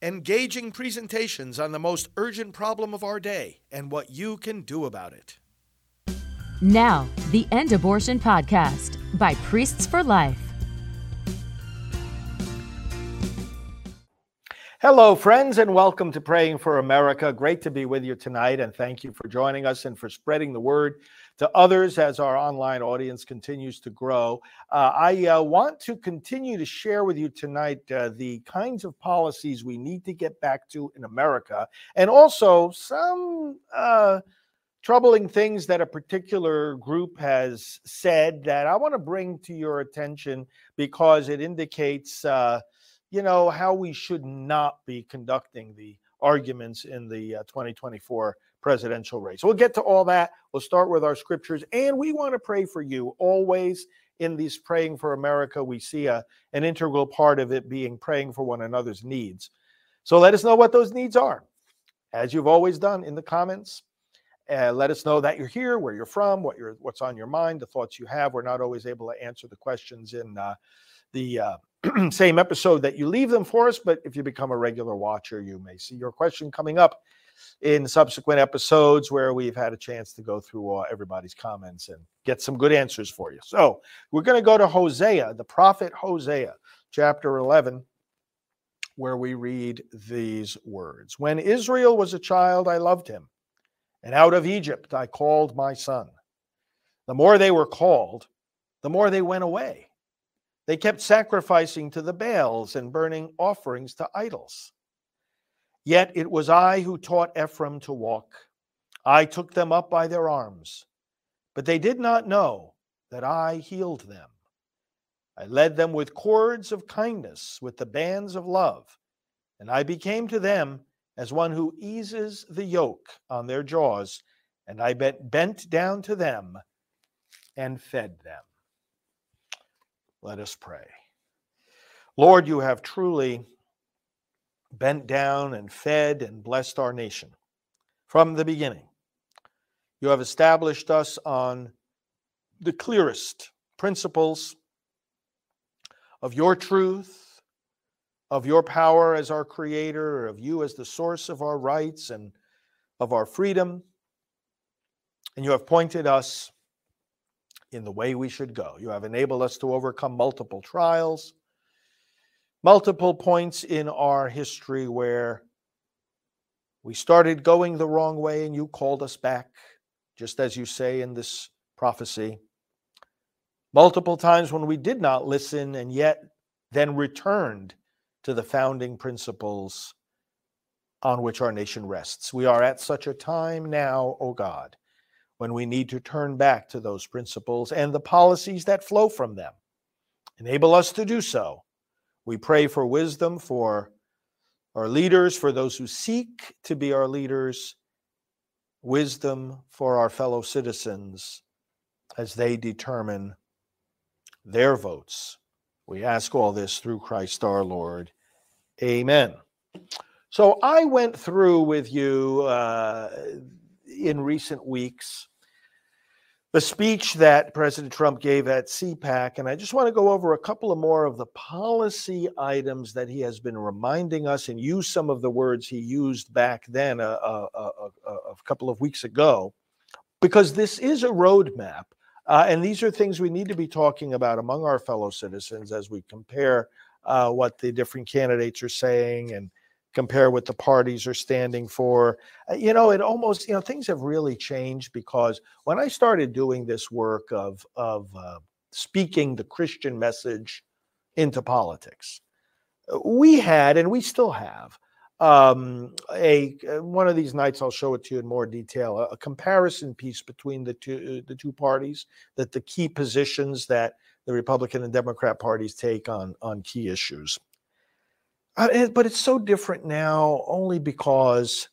engaging presentations on the most urgent problem of our day and what you can do about it. Now, the End Abortion Podcast by Priests for Life. Hello, friends, and welcome to Praying for America. Great to be with you tonight, and thank you for joining us and for spreading the word to others as our online audience continues to grow. I want to continue to share with you tonight the kinds of policies we need to get back to in America, and also some troubling things that a particular group has said that I want to bring to your attention because it indicates how we should not be conducting the arguments in the 2024 presidential race. We'll get to all that. We'll start with our scriptures, and we want to pray for you always in these Praying for America. We see an integral part of it being praying for one another's needs. So let us know what those needs are, as you've always done in the comments. Let us know that you're here, where you're from, what's on your mind, the thoughts you have. We're not always able to answer the questions in the same episode that you leave them for us, but if you become a regular watcher, you may see your question coming up in subsequent episodes where we've had a chance to go through everybody's comments and get some good answers for you. So we're going to go to Hosea, the prophet Hosea, chapter 11, where we read these words. When Israel was a child, I loved him, and out of Egypt I called my son. The more they were called, the more they went away. They kept sacrificing to the Baals and burning offerings to idols. Yet it was I who taught Ephraim to walk. I took them up by their arms, but they did not know that I healed them. I led them with cords of kindness, with the bands of love, and I became to them as one who eases the yoke on their jaws, and I bent down to them and fed them. Let us pray. Lord, you have truly bent down and fed and blessed our nation from the beginning. You have established us on the clearest principles of your truth, of your power as our creator, of you as the source of our rights and of our freedom. And you have pointed us in the way we should go. You have enabled us to overcome multiple trials, multiple points in our history where we started going the wrong way and you called us back, just as you say in this prophecy. Multiple times when we did not listen and yet then returned to the founding principles on which our nation rests. We are at such a time now, O God, when we need to turn back to those principles and the policies that flow from them. Enable us to do so. We pray for wisdom for our leaders, for those who seek to be our leaders, wisdom for our fellow citizens as they determine their votes. We ask all this through Christ our Lord. Amen. So I went through with you in recent weeks the speech that President Trump gave at CPAC, and I just want to go over a couple of more of the policy items that he has been reminding us and use some of the words he used back then a couple of weeks ago, because this is a roadmap, and these are things we need to be talking about among our fellow citizens as we compare what the different candidates are saying and compare what the parties are standing for. It almost, things have really changed, because when I started doing this work of speaking the Christian message into politics, we had, and we still have, one of these nights I'll show it to you in more detail, a comparison piece between the two parties, that the key positions that the Republican and Democrat parties take on key issues. But it's so different now only because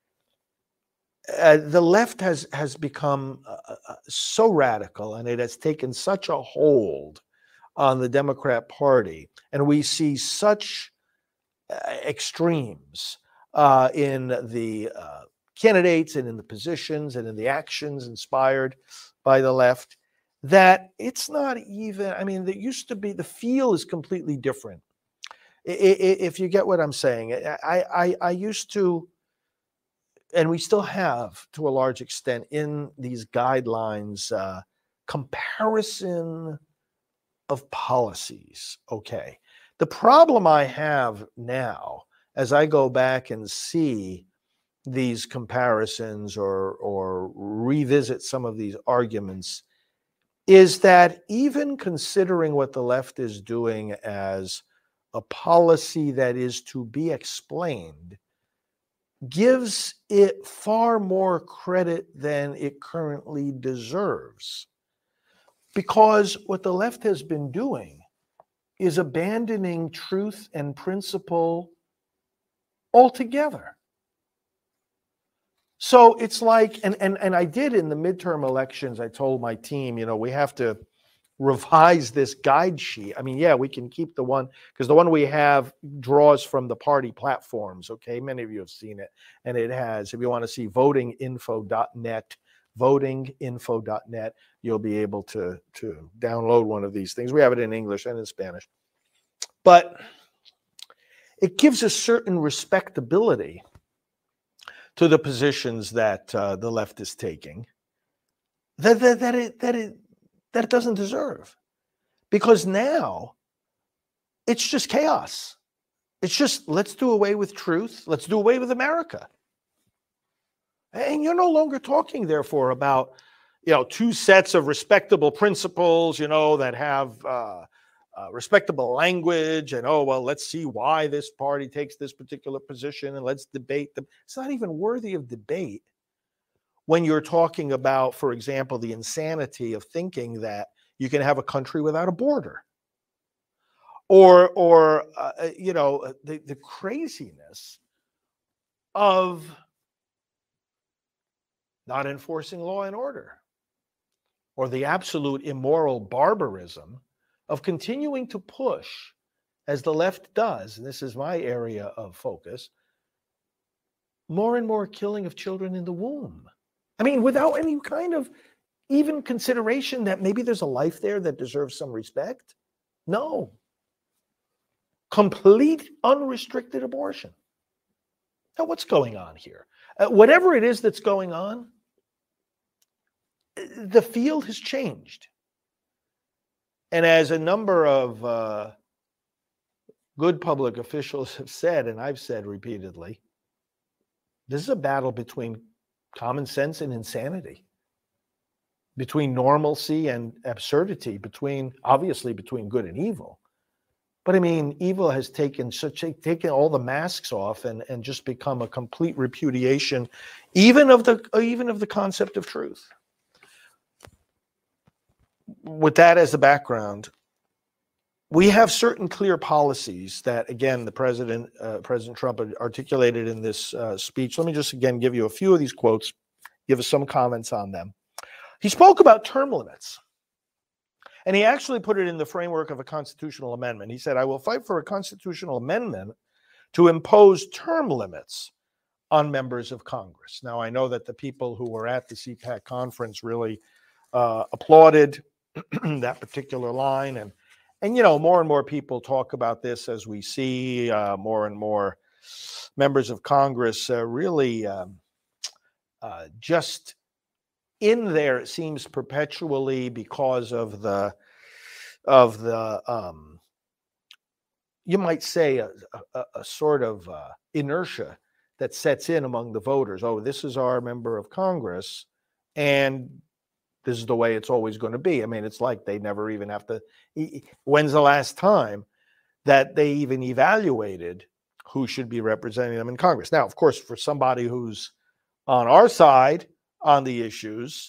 the left has become so radical, and it has taken such a hold on the Democrat Party. And we see such extremes in the candidates and in the positions and in the actions inspired by the left that it's not even, there used to be, the feel is completely different. If you get what I'm saying, I used to, and we still have to a large extent in these guidelines, comparison of policies. Okay. The problem I have now, as I go back and see these comparisons or revisit some of these arguments, is that even considering what the left is doing as a policy that is to be explained, gives it far more credit than it currently deserves. Because what the left has been doing is abandoning truth and principle altogether. So it's like, and I did in the midterm elections, I told my team, we have to revise this guide sheet. I mean, yeah, we can keep the one, because the one we have draws from the party platforms, okay? Many of you have seen it. And it has, if you want to see votinginfo.net, you'll be able to download one of these things. We have it in English and in Spanish. But it gives a certain respectability to the positions that the left is taking that it doesn't deserve. Because now it's just chaos. It's just, let's do away with truth. Let's do away with America. And you're no longer talking, therefore, about, two sets of respectable principles, that have respectable language, and let's see why this party takes this particular position and let's debate them. It's not even worthy of debate when you're talking about, for example, the insanity of thinking that you can have a country without a border, or the craziness of not enforcing law and order, or the absolute immoral barbarism of continuing to push, as the left does, and this is my area of focus, more and more killing of children in the womb. I mean, without any kind of even consideration that maybe there's a life there that deserves some respect. No. Complete unrestricted abortion. Now, what's going on here? Whatever it is that's going on, the field has changed. And as a number of good public officials have said, and I've said repeatedly, this is a battle between common sense and insanity, between normalcy and absurdity, obviously between good and evil. But I mean, evil has taken all the masks off and just become a complete repudiation, even of the concept of truth. With that as the background, we have certain clear policies that, again, the President Trump articulated in this speech. Let me just again give you a few of these quotes, give us some comments on them. He spoke about term limits, and he actually put it in the framework of a constitutional amendment. He said, "I will fight for a constitutional amendment to impose term limits on members of Congress." Now, I know that the people who were at the CPAC conference really applauded that particular line, and more and more people talk about this as we see more and more members of Congress really just in there, it seems, perpetually because of the you might say a sort of inertia that sets in among the voters. Oh, this is our member of Congress, and this is the way it's always going to be. I mean, it's like they never even have to. When's the last time that they even evaluated who should be representing them in Congress? Now, of course, for somebody who's on our side on the issues,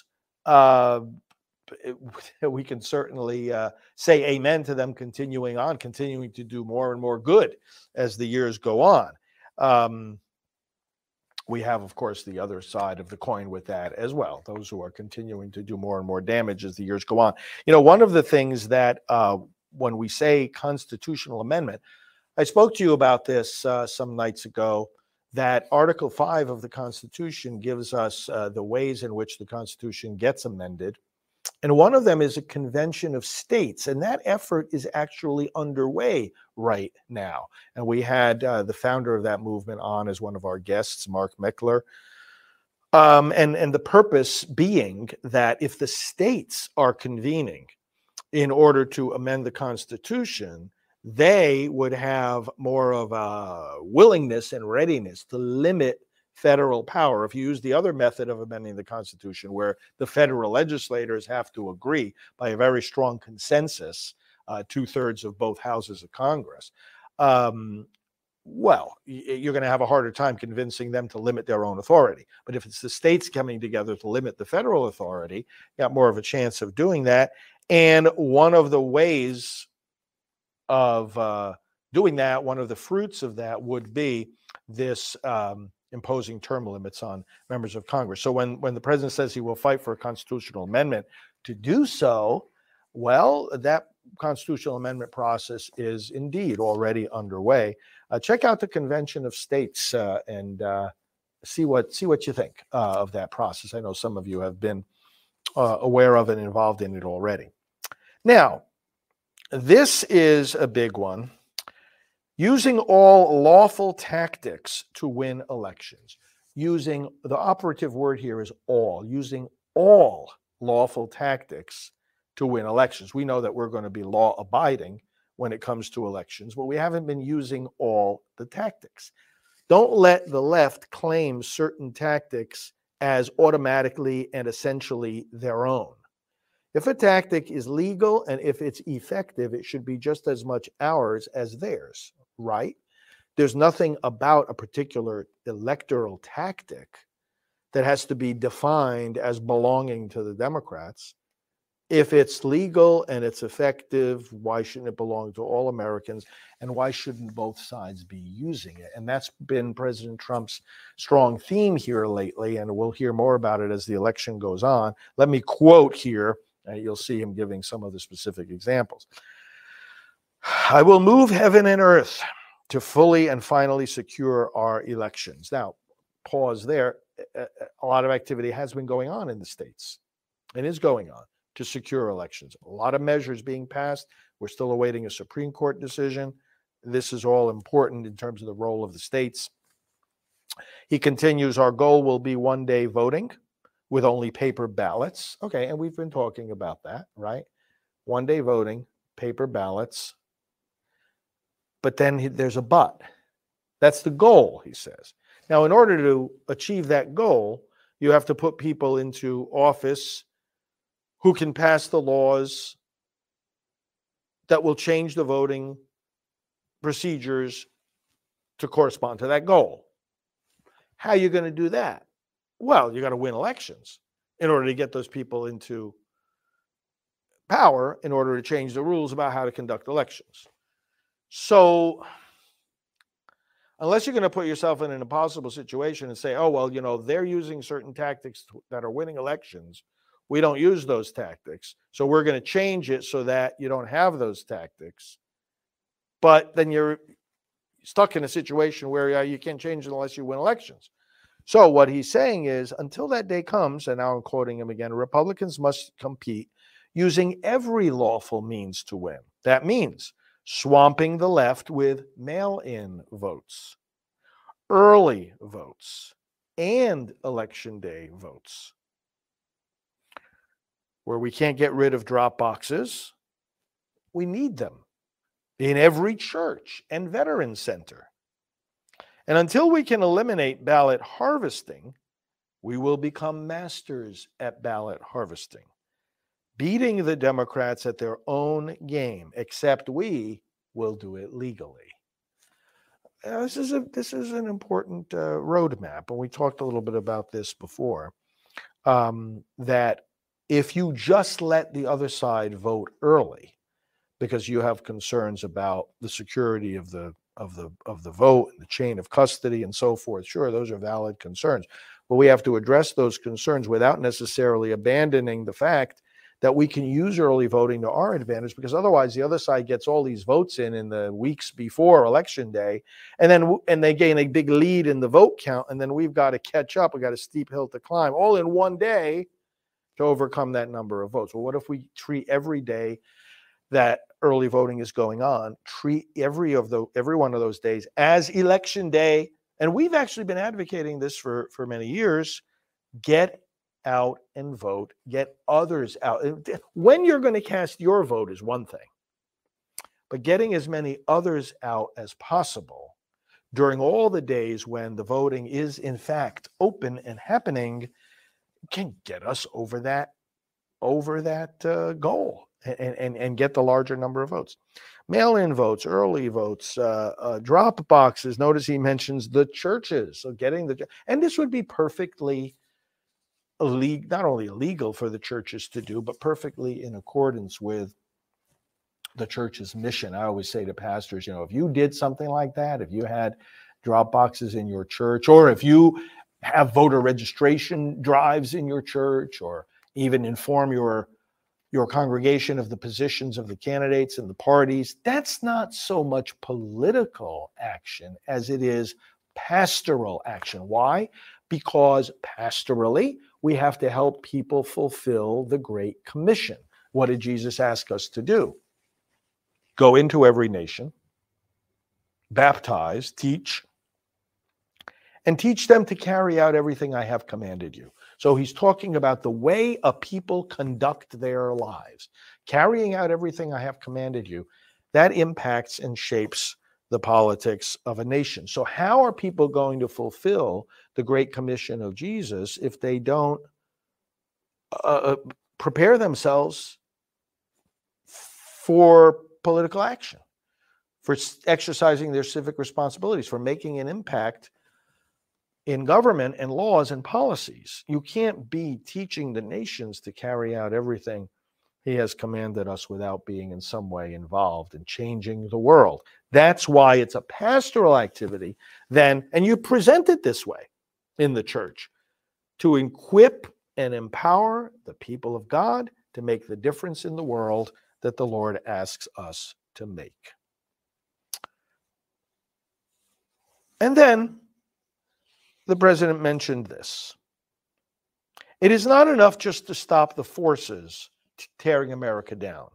we can certainly say amen to them continuing to do more and more good as the years go on. We have, of course, the other side of the coin with that as well, those who are continuing to do more and more damage as the years go on. One of the things that when we say constitutional amendment, I spoke to you about this some nights ago, that Article 5 of the Constitution gives us the ways in which the Constitution gets amended. And one of them is a convention of states. And that effort is actually underway right now. And we had the founder of that movement on as one of our guests, Mark Meckler. And the purpose being that if the states are convening in order to amend the Constitution, they would have more of a willingness and readiness to limit federal power. If you use the other method of amending the Constitution, where the federal legislators have to agree by a very strong consensus, 2/3 of both houses of Congress, well, you're going to have a harder time convincing them to limit their own authority. But if it's the states coming together to limit the federal authority, you got more of a chance of doing that. And one of the ways of doing that, one of the fruits of that would be this imposing term limits on members of Congress. So when the president says he will fight for a constitutional amendment to do so, well, that constitutional amendment process is indeed already underway. Check out the Convention of States and see what you think of that process. I know some of you have been aware of and involved in it already. Now, this is a big one. Using all lawful tactics to win elections. Using, the operative word here is all, using all lawful tactics to win elections. We know that we're going to be law abiding when it comes to elections, but we haven't been using all the tactics. Don't let the left claim certain tactics as automatically and essentially their own. If a tactic is legal and if it's effective, it should be just as much ours as theirs, right? There's nothing about a particular electoral tactic that has to be defined as belonging to the Democrats. If it's legal and it's effective, why shouldn't it belong to all Americans? And why shouldn't both sides be using it? And that's been President Trump's strong theme here lately, and we'll hear more about it as the election goes on. Let me quote here. You'll see him giving some of the specific examples. I will move heaven and earth to fully and finally secure our elections. Now, pause there. A lot of activity has been going on in the states and is going on to secure elections. A lot of measures being passed. We're still awaiting a Supreme Court decision. This is all important in terms of the role of the states. He continues, our goal will be one-day voting with only paper ballots. Okay, and we've been talking about that, right? One-day voting, paper ballots. But then there's a but. That's the goal, he says. Now, in order to achieve that goal, you have to put people into office who can pass the laws that will change the voting procedures to correspond to that goal. How are you going to do that? Well, you got to win elections in order to get those people into power in order to change the rules about how to conduct elections. So unless you're going to put yourself in an impossible situation and say, oh, well, you know, they're using certain tactics that are winning elections. We don't use those tactics. So we're going to change it so that you don't have those tactics. But then you're stuck in a situation where you can't change it unless you win elections. So what he's saying is, until that day comes, and now I'm quoting him again, Republicans must compete using every lawful means to win. That means swamping the left with mail-in votes, early votes, and election day votes. Where we can't get rid of drop boxes, we need them in every church and veteran center. And until we can eliminate ballot harvesting, we will become masters at ballot harvesting, beating the Democrats at their own game, except we will do it legally. This is an important roadmap, and we talked a little bit about this before, that if you just let the other side vote early because you have concerns about the security of the vote and the chain of custody and so forth, sure, those are valid concerns. But we have to address those concerns without necessarily abandoning the fact that we can use early voting to our advantage, because otherwise the other side gets all these votes in the weeks before election day, and they gain a big lead in the vote count, and then we've got to catch up. We've got a steep hill to climb all in one day to overcome that number of votes. Well, what if we treat every day that early voting is going on, treat every one of those days as election day? And we've actually been advocating this for many years. Get out and vote. Get others out. When you're going to cast your vote is one thing, but getting as many others out as possible during all the days when the voting is in fact open and happening can get us over that goal and get the larger number of votes. Mail-in votes, early votes, drop boxes. Notice he mentions the churches. So and this would be perfectly not only illegal for the churches to do, but perfectly in accordance with the church's mission. I always say to pastors, if you did something like that, if you had drop boxes in your church, or if you have voter registration drives in your church, or even inform your congregation of the positions of the candidates and the parties, that's not so much political action as it is pastoral action. Why? Because pastorally, we have to help people fulfill the Great Commission. What did Jesus ask us to do? Go into every nation, baptize, teach, and teach them to carry out everything I have commanded you. So he's talking about the way a people conduct their lives. Carrying out everything I have commanded you, that impacts and shapes the politics of a nation. So how are people going to fulfill the Great Commission of Jesus if they don't prepare themselves for political action, for exercising their civic responsibilities, for making an impact in government and laws and policies? You can't be teaching the nations to carry out everything he has commanded us without being in some way involved in changing the world. That's why it's a pastoral activity then, and you present it this way in the church, to equip and empower the people of God to make the difference in the world that the Lord asks us to make. And then the president mentioned this. It is not enough just to stop the forces tearing America down.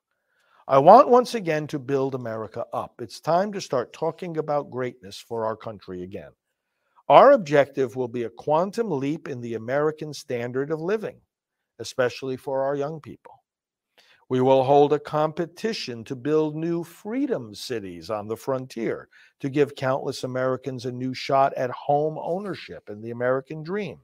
I want once again to build America up. It's time to start talking about greatness for our country again. Our objective will be a quantum leap in the American standard of living, especially for our young people. We will hold a competition to build new freedom cities on the frontier to give countless Americans a new shot at home ownership and the American dream.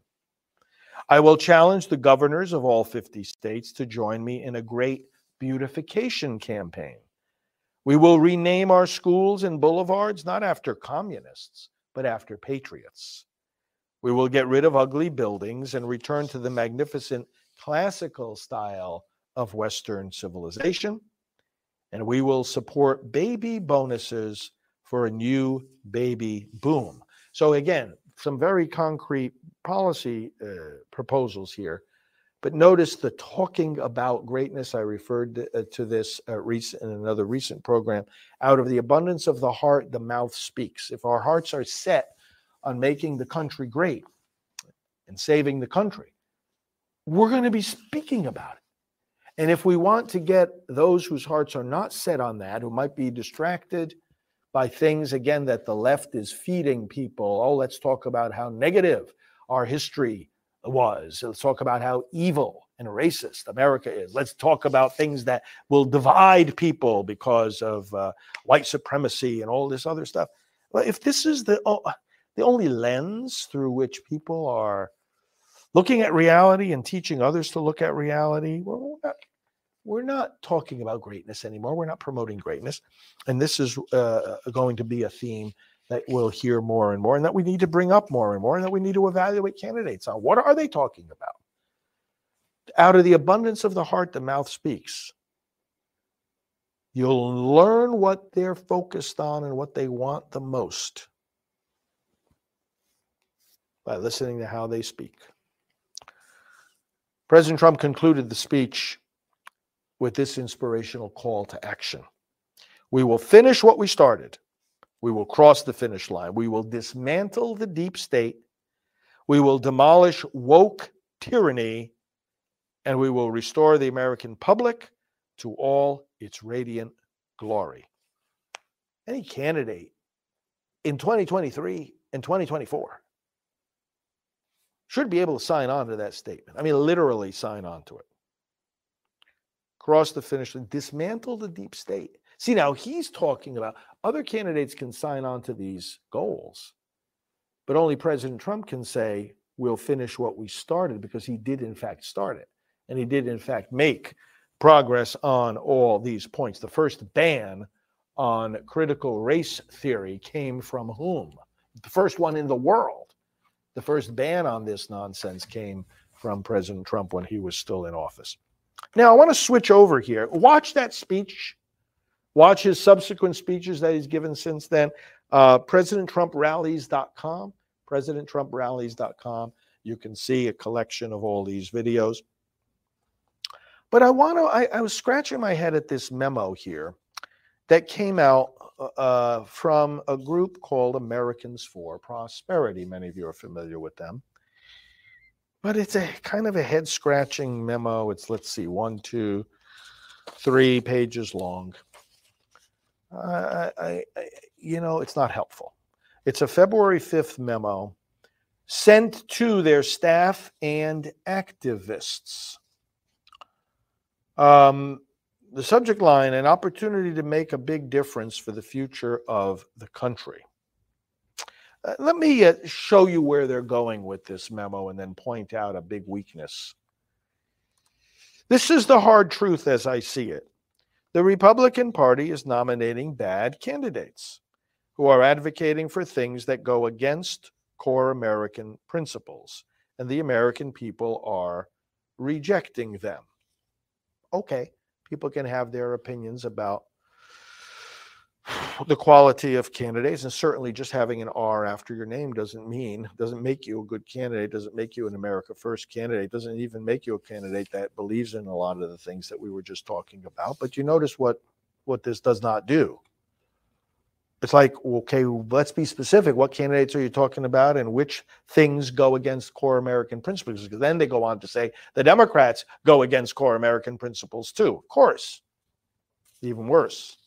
I will challenge the governors of all 50 states to join me in a great beautification campaign. We will rename our schools and boulevards not after communists, but after patriots. We will get rid of ugly buildings and return to the magnificent classical style of Western civilization. And we will support baby bonuses for a new baby boom. So again, some very concrete policy proposals here. But notice the talking about greatness. I referred to this in another recent program. Out of the abundance of the heart, the mouth speaks. If our hearts are set on making the country great and saving the country, we're going to be speaking about it. And if we want to get those whose hearts are not set on that, who might be distracted by things, again, that the left is feeding people. Oh, let's talk about how negative our history was. Let's talk about how evil and racist America is. Let's talk about things that will divide people because of white supremacy and all this other stuff. Well, if this is the only lens through which people are looking at reality and teaching others to look at reality, we're not talking about greatness anymore. We're not promoting greatness. And this is going to be a theme that we'll hear more and more, and that we need to bring up more and more, and that we need to evaluate candidates on. What are they talking about? Out of the abundance of the heart, the mouth speaks. You'll learn what they're focused on and what they want the most by listening to how they speak. President Trump concluded the speech with this inspirational call to action. We will finish what we started. We will cross the finish line. We will dismantle the deep state. We will demolish woke tyranny, and we will restore the American public to all its radiant glory. Any candidate in 2023 and 2024 should be able to sign on to that statement. I mean, literally sign on to it. Cross the finish line, dismantle the deep state. See, now he's talking about other candidates can sign on to these goals, but only President Trump can say, we'll finish what we started, because he did, in fact, start it. And he did, in fact, make progress on all these points. The first ban on critical race theory came from whom? The first one in the world. The first ban on this nonsense came from President Trump when he was still in office. Now, I want to switch over here. Watch that speech. Watch his subsequent speeches that he's given since then. PresidentTrumpRallies.com. PresidentTrumpRallies.com. You can see a collection of all these videos. But I was scratching my head at this memo here that came out from a group called Americans for Prosperity. Many of you are familiar with them. But it's a kind of a head-scratching memo. It's, let's see, 1, 2, 3 pages long. It's not helpful. It's a February 5th memo sent to their staff and activists. The subject line, an opportunity to make a big difference for the future of the country. Let me show you where they're going with this memo and then point out a big weakness. This is the hard truth as I see it. The Republican Party is nominating bad candidates who are advocating for things that go against core American principles, and the American people are rejecting them. Okay, people can have their opinions about the quality of candidates, and certainly just having an R after your name doesn't make you a good candidate, doesn't make you an America First candidate, doesn't even make you a candidate that believes in a lot of the things that we were just talking about. But you notice what this does not do. It's like, okay, let's be specific. What candidates are you talking about, and which things go against core American principles? Because then they go on to say the Democrats go against core American principles too. Of course, even worse.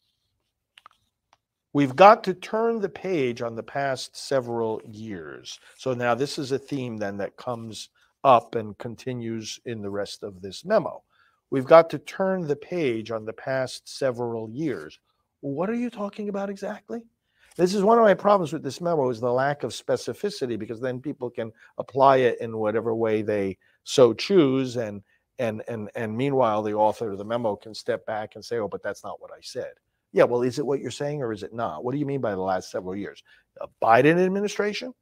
We've got to turn the page on the past several years. So now this is a theme then that comes up and continues in the rest of this memo. We've got to turn the page on the past several years. What are you talking about exactly? This is one of my problems with this memo, is the lack of specificity, because then people can apply it in whatever way they so choose, and meanwhile the author of the memo can step back and say, oh, but that's not what I said. Yeah, well, is it what you're saying or is it not? What do you mean by the last several years? A Biden administration?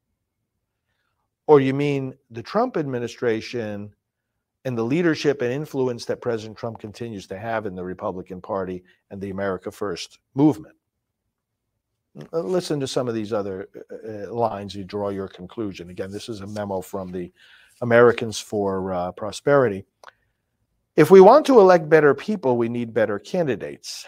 Or you mean the Trump administration and the leadership and influence that President Trump continues to have in the Republican Party and the America First movement? Listen to some of these other lines. You draw your conclusion. Again, this is a memo from the Americans for Prosperity. If we want to elect better people, we need better candidates.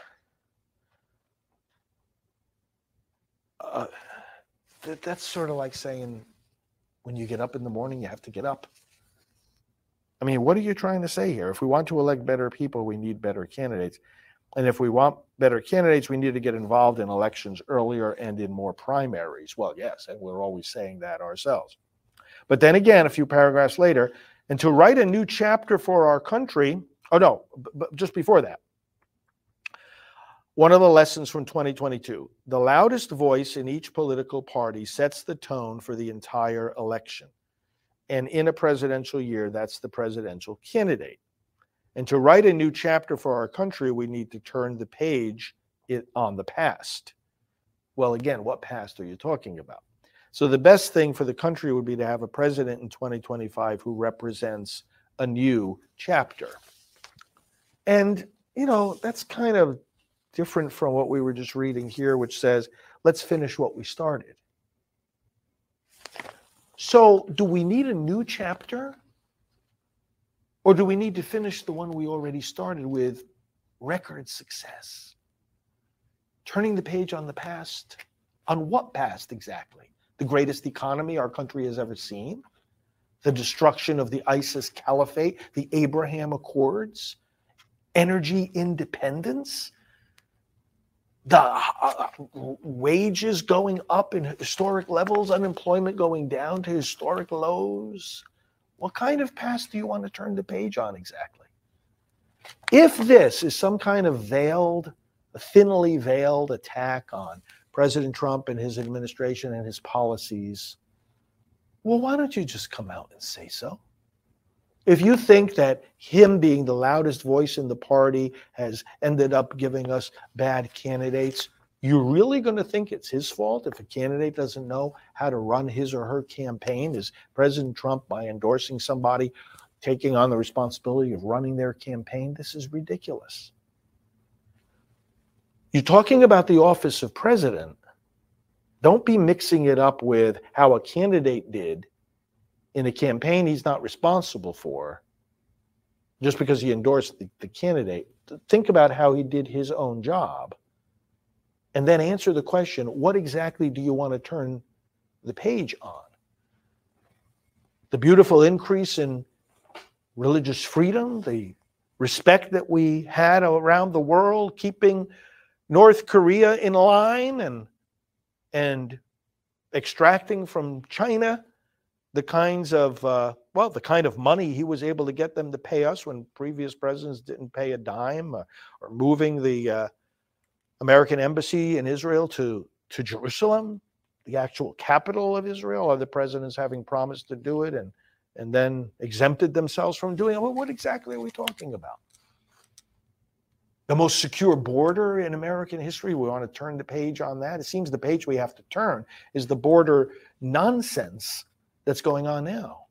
That's sort of like saying when you get up in the morning, you have to get up. I mean, what are you trying to say here? If we want to elect better people, we need better candidates. And if we want better candidates, we need to get involved in elections earlier and in more primaries. Well, yes, and we're always saying that ourselves. But then again, a few paragraphs later, and to write a new chapter for our country, but just before that, one of the lessons from 2022, the loudest voice in each political party sets the tone for the entire election. And in a presidential year, that's the presidential candidate. And to write a new chapter for our country, we need to turn the page on the past. Well, again, what past are you talking about? So the best thing for the country would be to have a president in 2025 who represents a new chapter. And, that's kind of different from what we were just reading here, which says, let's finish what we started. So do we need a new chapter? Or do we need to finish the one we already started with record success? Turning the page on the past? On what past exactly? The greatest economy our country has ever seen? the destruction of the ISIS caliphate, the Abraham Accords, energy independence, the wages going up in historic levels, unemployment going down to historic lows. What kind of past do you want to turn the page on exactly? If this is some kind of thinly veiled attack on President Trump and his administration and his policies, well, why don't you just come out and say so? If you think that him being the loudest voice in the party has ended up giving us bad candidates, you're really going to think it's his fault if a candidate doesn't know how to run his or her campaign? Is President Trump, by endorsing somebody, taking on the responsibility of running their campaign? This is ridiculous. You're talking about the office of president. Don't be mixing it up with how a candidate did in a campaign he's not responsible for just because he endorsed the candidate. Think about how he did his own job and then answer the question, what exactly do you want to turn the page on? The beautiful increase in religious freedom, the respect that we had around the world, keeping North Korea in line and extracting from China the kinds of, the kind of money he was able to get them to pay us when previous presidents didn't pay a dime, or moving the American embassy in Israel to Jerusalem, the actual capital of Israel, other presidents having promised to do it and then exempted themselves from doing it. Well, what exactly are we talking about? The most secure border in American history, we want to turn the page on that. It seems the page we have to turn is the border nonsense that's going on now.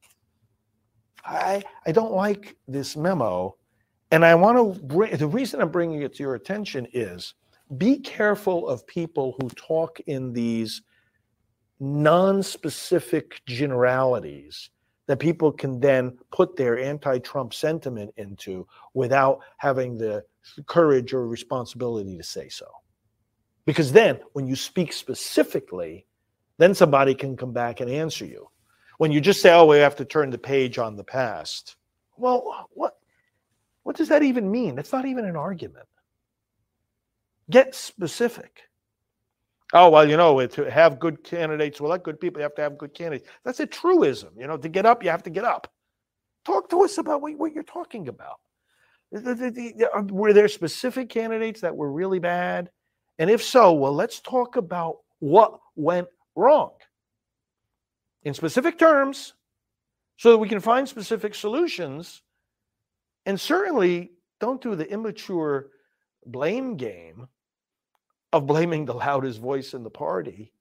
I don't like this memo, and I want to the reason I'm bringing it to your attention is be careful of people who talk in these non-specific generalities that people can then put their anti-Trump sentiment into without having the courage or responsibility to say so. Because then when you speak specifically, then somebody can come back and answer you. When you just say, oh, we have to turn the page on the past. Well, what does that even mean? That's not even an argument. Get specific. Oh, well, to have good candidates, to elect good people, you have to have good candidates. That's a truism. To get up, you have to get up. Talk to us about what you're talking about. Were there specific candidates that were really bad? And if so, well, let's talk about what went wrong in specific terms so that we can find specific solutions. And certainly don't do the immature blame game of blaming the loudest voice in the party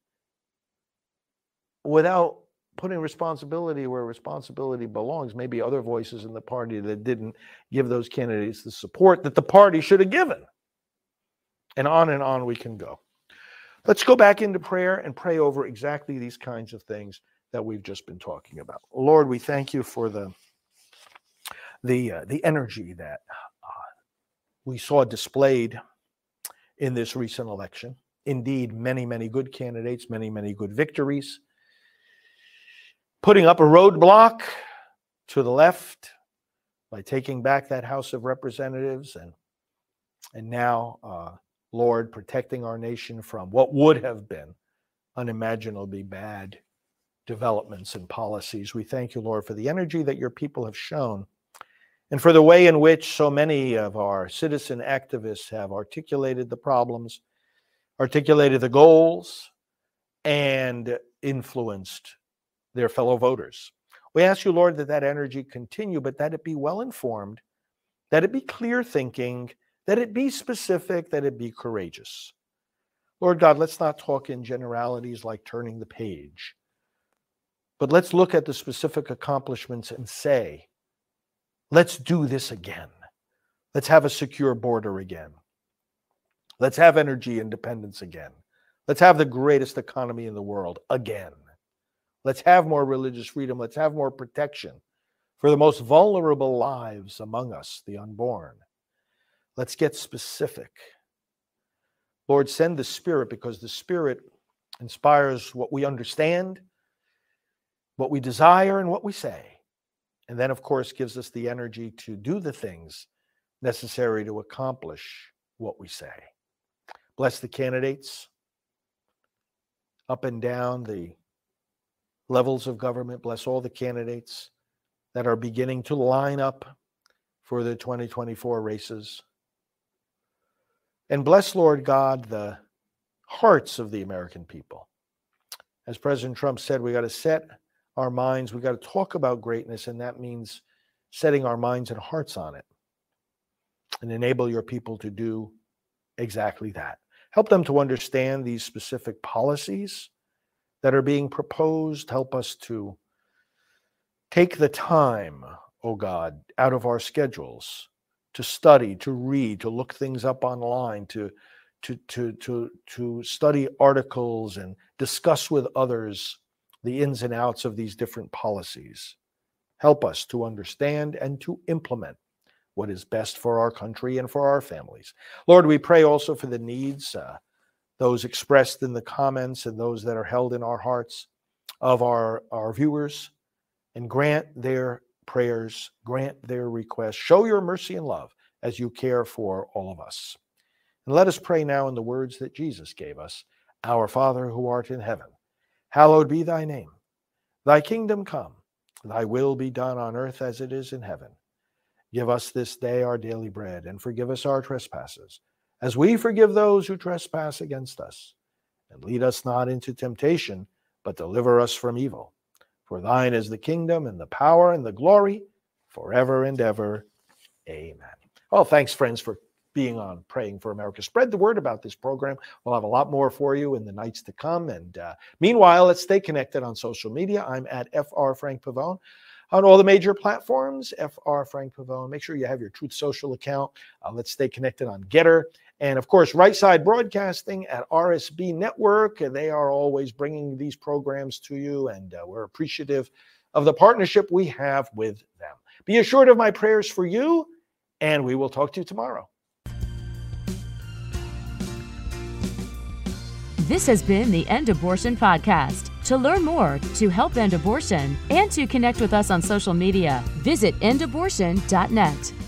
without putting responsibility where responsibility belongs. Maybe other voices in the party that didn't give those candidates the support that the party should have given. And on we can go. Let's go back into prayer and pray over exactly these kinds of things that we've just been talking about. Lord, we thank you for the energy that we saw displayed in this recent election. Indeed, many, many good candidates, many, many good victories. Putting up a roadblock to the left by taking back that House of Representatives and now, Lord, protecting our nation from what would have been unimaginably bad developments and policies. We thank you, Lord, for the energy that your people have shown and for the way in which so many of our citizen activists have articulated the problems, articulated the goals, and influenced their fellow voters. We ask you, Lord, that energy continue, but that it be well-informed, that it be clear-thinking, that it be specific, that it be courageous. Lord God, let's not talk in generalities like turning the page, but let's look at the specific accomplishments and say, let's do this again. Let's have a secure border again. Let's have energy independence again. Let's have the greatest economy in the world again. Let's have more religious freedom. Let's have more protection for the most vulnerable lives among us, the unborn. Let's get specific. Lord, send the Spirit, because the Spirit inspires what we understand, what we desire and what we say. And then, of course, gives us the energy to do the things necessary to accomplish what we say. Bless the candidates up and down the levels of government. Bless all the candidates that are beginning to line up for the 2024 races. And bless, Lord God, the hearts of the American people. As President Trump said, we got to set our minds, we got to talk about greatness, and that means setting our minds and hearts on it. And enable your people to do exactly that. Help them to understand these specific policies that are being proposed. Help us to take the time, oh God, out of our schedules to study, to read, to look things up online, to study articles and discuss with others the ins and outs of these different policies. Help us to understand and to implement what is best for our country and for our families. Lord, we pray also for the needs, those expressed in the comments and those that are held in our hearts of our viewers, and grant their prayers, grant their requests. Show your mercy and love as you care for all of us. And let us pray now in the words that Jesus gave us. Our Father who art in heaven, hallowed be thy name. Thy kingdom come, thy will be done on earth as it is in heaven. Give us this day our daily bread, and forgive us our trespasses, as we forgive those who trespass against us. And lead us not into temptation, but deliver us from evil. For thine is the kingdom and the power and the glory forever and ever. Amen. Well, thanks, friends, for being on Praying for America. Spread the word about this program. We'll have a lot more for you in the nights to come. And meanwhile, let's stay connected on social media. I'm at FR Frank Pavone on all the major platforms, FR Frank Pavone. Make sure you have your Truth Social account. Let's stay connected on Getter. And, of course, Right Side Broadcasting at RSB Network. They are always bringing these programs to you, and we're appreciative of the partnership we have with them. Be assured of my prayers for you, and we will talk to you tomorrow. This has been the End Abortion Podcast. To learn more, to help end abortion, and to connect with us on social media, visit endabortion.net.